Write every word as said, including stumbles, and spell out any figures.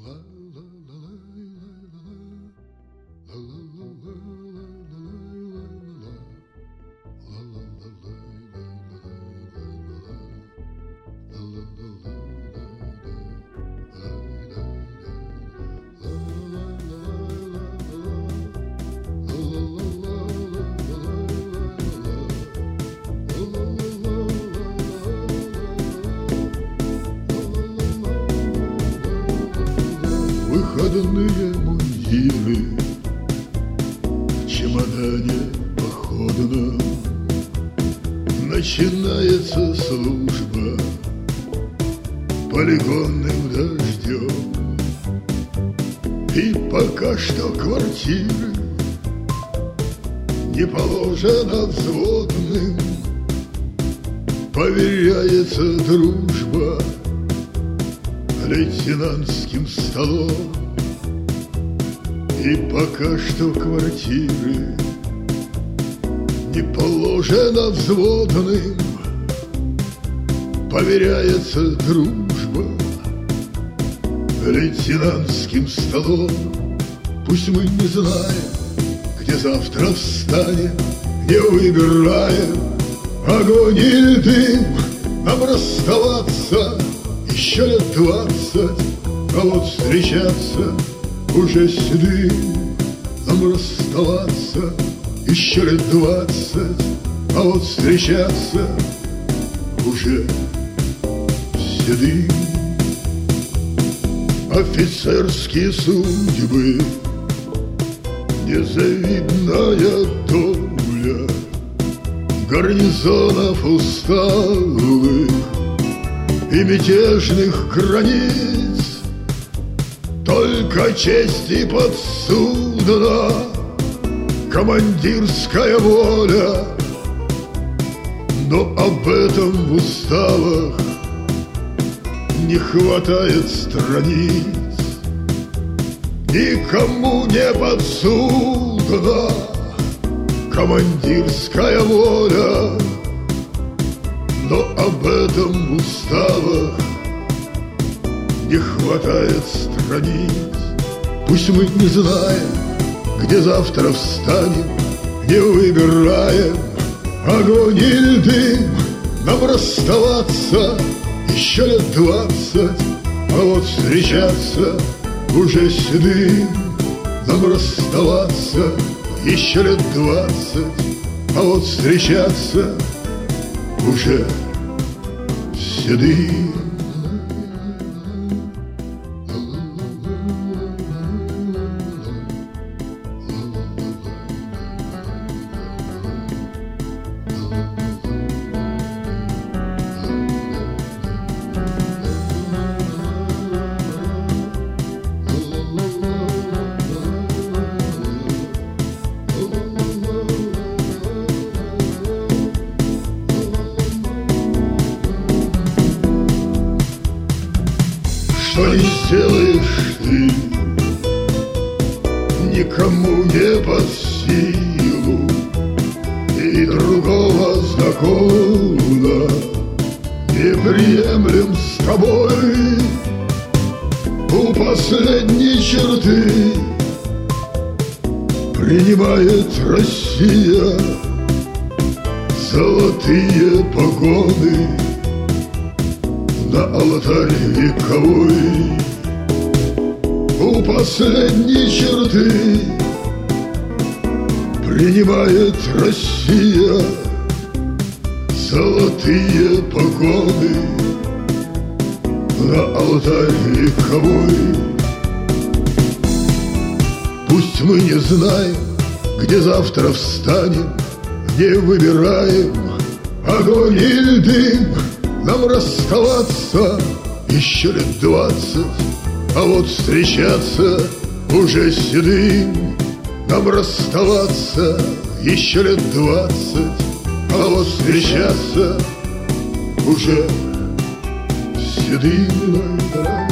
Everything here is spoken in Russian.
Выходные мундиры, в чемодане походном начинается служба полигонным дождем. И пока что квартиры не положено взводным, поверяется дружба лейтенантским столом. И пока что квартиры не положено взводным, поверяется дружба лейтенантским столом. Пусть мы не знаем, где завтра встанем, не выбираем огонь или дым. Нам расставаться еще лет двадцать, а вот встречаться уже седым. Нам расставаться еще лет двадцать, а вот встречаться уже седым. Офицерские судьбы, незавидная доля гарнизонов усталых и мятежных границ. Только честь и подсудна, командирская воля, но об этом в уставах не хватает страниц. Никому не подсудна командирская воля, но об этом в уставах не хватает страниц. Пусть мы не знаем, где завтра встанем, не выбираем огонь или дым. Нам расставаться еще лет двадцать, а вот встречаться уже седым. Нам расставаться еще лет двадцать, а вот встречаться уже седым. Что не сделаешь ты, никому не под силу, и другого закона не приемлем с тобой. У последней черты принимает Россия золотые погоны на алтарь вековой. У последней черты принимает Россия золотые погоны на алтарь вековой. Пусть мы не знаем, где завтра встанем, не выбираем огонь или дым. Нам расставаться еще лет двадцать, а вот встречаться уже седым. Нам расставаться еще лет двадцать, а вот встречаться уже седым.